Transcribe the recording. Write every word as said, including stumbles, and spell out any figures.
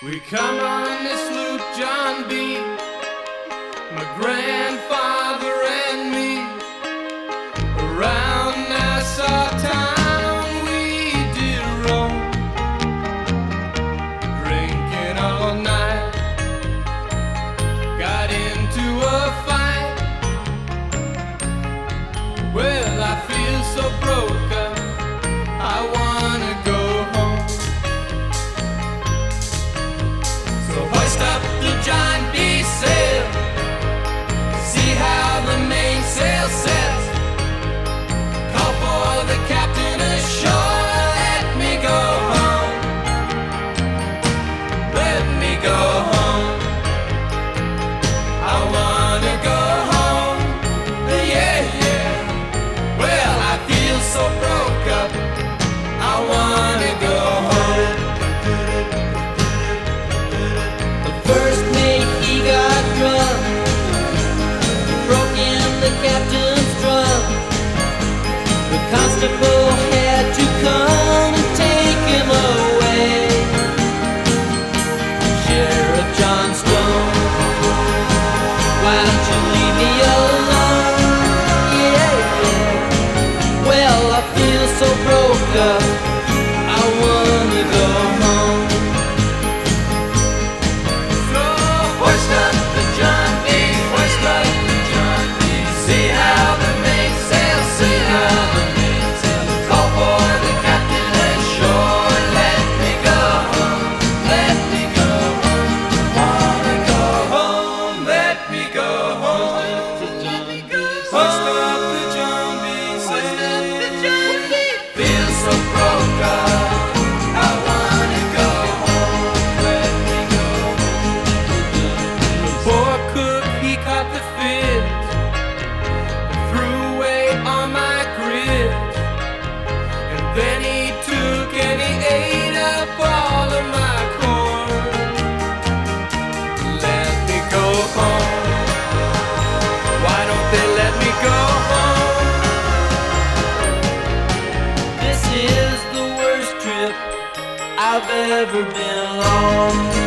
We come on this loop, John B., my grandfather and me, around Nassau town we did roam, drinking all night, got into a fight. Well, I feel so broke up, I wanna go home. So hoist up the John B. sail, see how the mainsail sets, call for the captain ashore, let me go home, let me go home, I wanna go home, yeah, yeah. Well, I feel so broke up, I wanna go home. The first mate, he got drunk, broke in the captain's drum. The constable had to come and take him away. Sheriff John Stone, why don't you leave me alone? Yeah, yeah. Well, I feel so broke up, I wanna go home. So hoist up the John B., hoist up the John B., see how the mainsail, see how the mainsail, call for the captain ashore, let me go home, let me go home, wanna go home, let me go home, let me go home. Hoist up the John B., hoist up the John B., feel so broke up, I wanna go home, let me go home. The poor cook, he caught the fit, threw away all my grit, and then he took and he ate up all of my corn. Let me go home, why don't they let me go home? This is the worst trip I've ever been on.